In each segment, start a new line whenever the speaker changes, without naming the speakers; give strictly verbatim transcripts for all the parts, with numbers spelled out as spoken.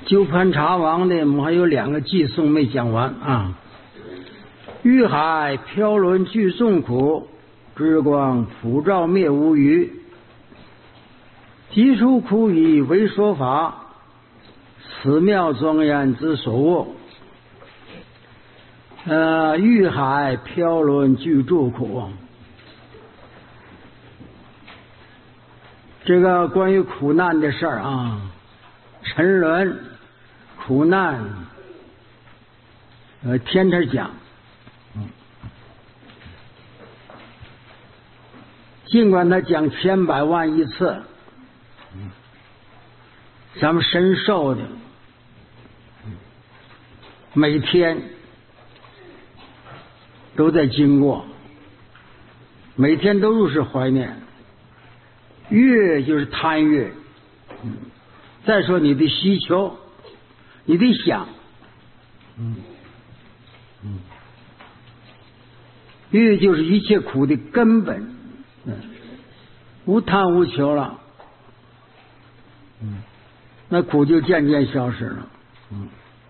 鸠盘茶王的，我们还有两个寄颂没讲完啊。欲海飘沦具众苦，之光普照灭无余。即出苦以为说法，此妙庄严之所握。呃，欲海飘沦具众苦，这个关于苦难的事儿啊，沉沦、苦难，呃，天天讲。尽管他讲千百万亿次，咱们深受的，每天都在经过，每天都如是怀念。悦就是贪悦，再说你的需求，你的想，嗯嗯，悦就是一切苦的根本。嗯，无贪无求了，嗯，那苦就渐渐消失了。嗯，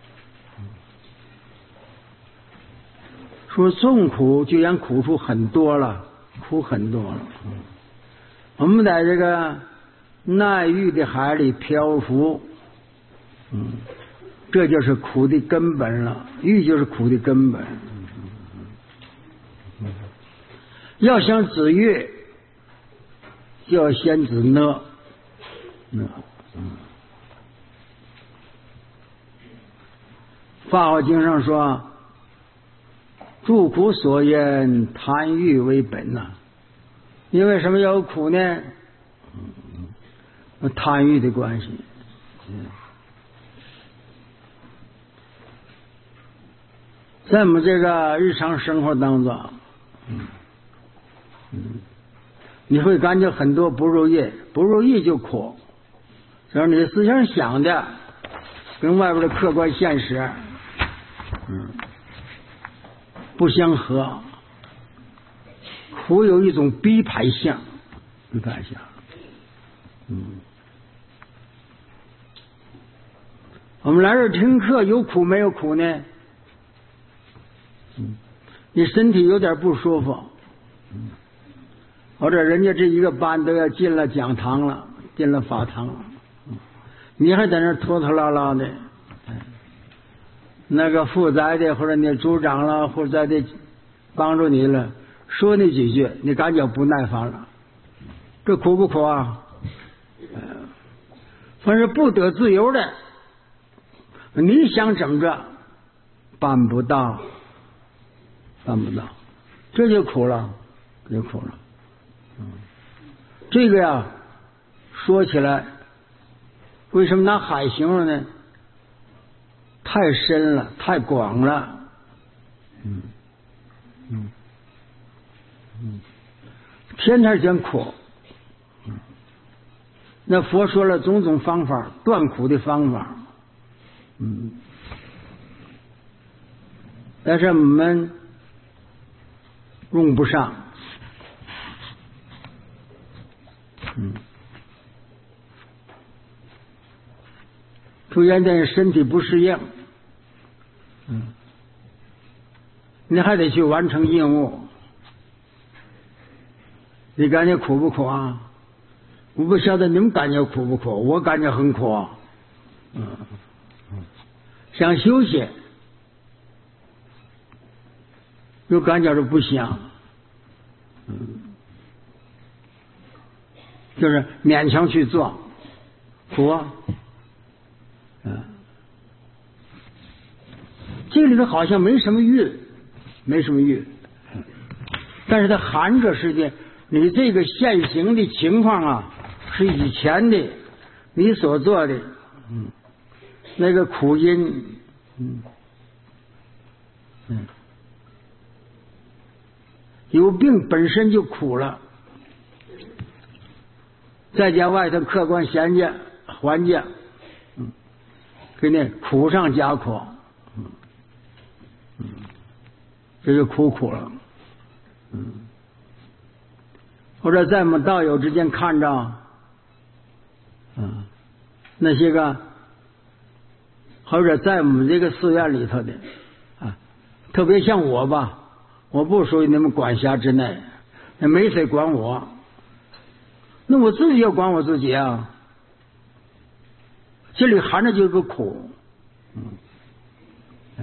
说众苦就然苦处很多了，苦很多了。嗯，我们在这个耐欲的海里漂浮，嗯，这就是苦的根本了。欲就是苦的根本。嗯嗯、要想止欲，就要先止呢，呢，嗯。法华经上说，诸苦所言，贪欲为本呐、啊。因为什么要有苦呢？嗯，贪欲的关系。嗯，在我们这个日常生活当中，嗯嗯。你会感觉很多不如意，不如意就苦，就是你思想想的跟外边的客观现实，嗯，不相合，苦有一种逼迫性，逼迫性，嗯，我们来这听课有苦没有苦呢？嗯，你身体有点不舒服，嗯。或者人家这一个班都要进了讲堂了，进了法堂了，你还在那拖拖拉拉的，那个负责的或者你组长了负责的帮助你了，说那几句，你感觉不耐烦了，这苦不苦啊？凡是不得自由的，你想怎么着，办不到，办不到，这就苦了，这就苦了。嗯，这个呀，说起来，为什么拿海形容呢？太深了，太广了。嗯嗯嗯，天天讲苦。嗯，那佛说了种种方法，断苦的方法。嗯，但是我们用不上。嗯，突然间身体不适应，嗯，你还得去完成任务，你感觉苦不苦啊？我不晓得你们感觉苦不苦，我感觉很苦。嗯，想休息，又感觉着不想，嗯。就是勉强去做，苦啊，嗯，这里头好像没什么欲，没什么欲，但是它含着是的，你这个现行的情况啊，是以前的你所做的，嗯，那个苦因，嗯嗯，有病本身就苦了。再加外头客观衔接环境，嗯，给你苦上加苦，嗯嗯，这就苦苦了，嗯，或者在我们道友之间看着，嗯，那些个或者在我们这个寺院里头的啊，特别像我吧，我不属于你们管辖之内，那没谁管我，那我自己要管我自己啊。这里含着就有个苦，嗯，嗯，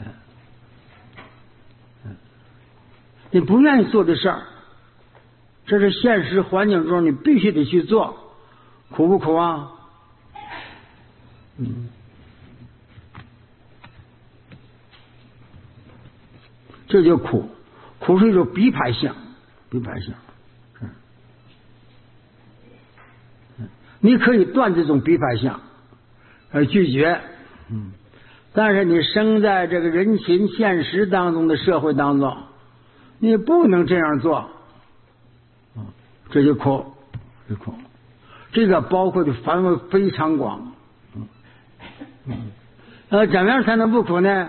嗯，你不愿意做的事儿，这是现实环境中你必须得去做，苦不苦啊？嗯，这就苦，苦是一种逼迫性，逼迫性。嗯，你可以断这种逼迫性而拒绝，嗯，但是你生在这个人情现实当中的社会当中，你不能这样做，嗯，这就苦，这苦，这个包括的范围非常广，嗯嗯，呃，怎么样才能不苦呢？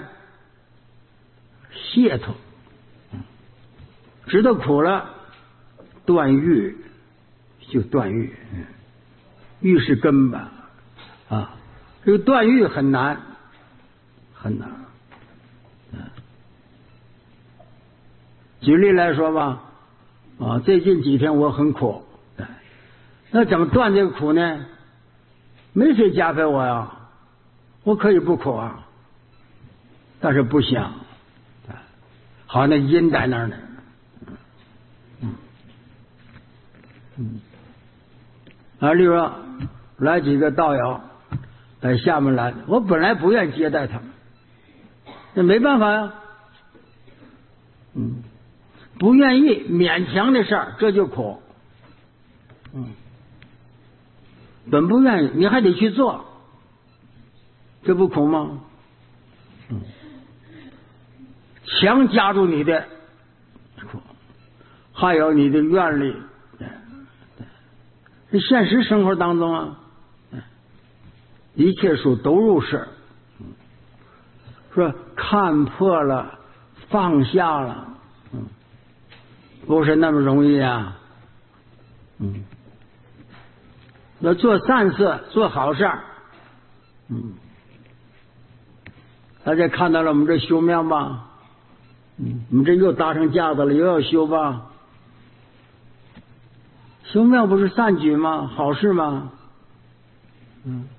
解脱，嗯，知道苦了，断欲就断欲，嗯，欲是根本啊。这个断欲很难，很难。嗯，举例来说吧，啊，最近几天我很苦，那怎么断这个苦呢？没谁加陪我呀，我可以不苦啊，但是不想，好，那因在那儿呢。嗯嗯，啊，例如说来几个道友。在厦门来，我本来不愿接待他们，那没办法呀，嗯，不愿意勉强的事儿，这就苦，嗯，本不愿意，你还得去做，这不苦吗？嗯，强加入你的苦，还有你的愿力，对对，这现实生活当中啊。一切属都入世，说看破了，放下了，嗯，不是那么容易啊，嗯，要做善事，做好事儿，嗯，大家看到了我们这修庙吧，嗯，我们这又搭上架子了，又要修吧，修庙不是善举吗？好事吗？嗯。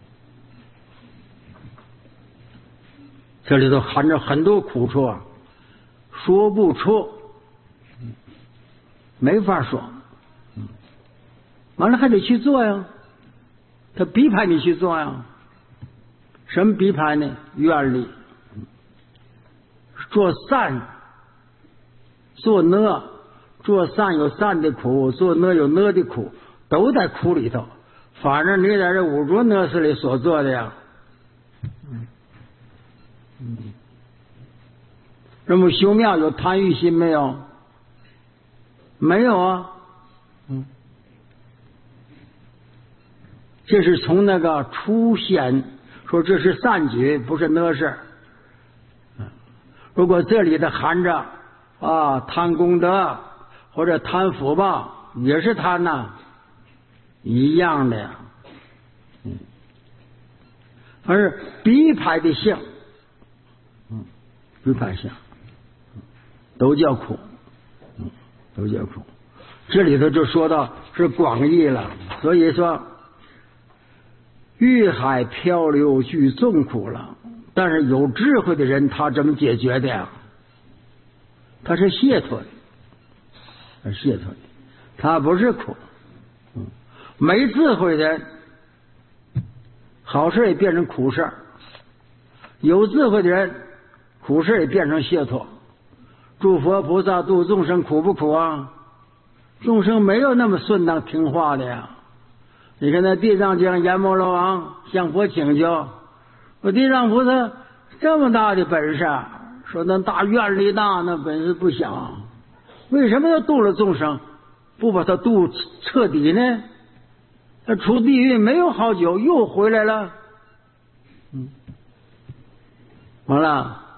这里头含着很多苦处啊，说不出，没法说，完了还得去做呀，他逼迫你去做呀，什么逼迫呢？愿力，做善，做恶，做善有善的苦，做恶有恶的苦，都在苦里头。反正你在这五浊恶世里所做的呀。嗯，那么修庙有贪欲心没有？没有啊。嗯，这是从那个出现说这是善举，不是恶事。如果这里的含着啊贪功德或者贪福报，也是贪呐、啊，一样的呀。嗯，而逼迫的性。嗯，逼迫性都叫苦，嗯，都叫苦。这里头就说到是广义了，所以说欲海漂流具众苦了。但是有智慧的人，他怎么解决的呀？他是解脱的，他是解脱的，他不是苦。嗯，没智慧的人，好事也变成苦事；有智慧的人，苦事也变成解脱。诸佛菩萨度众生苦不苦啊？众生没有那么顺当听话的呀。你看那地藏经阎摩罗王向佛请教，说地藏菩萨这么大的本事，说那大愿力大，那本事不小，为什么要度了众生，不把他度彻底呢？他出地狱没有好久又回来了。嗯，完了。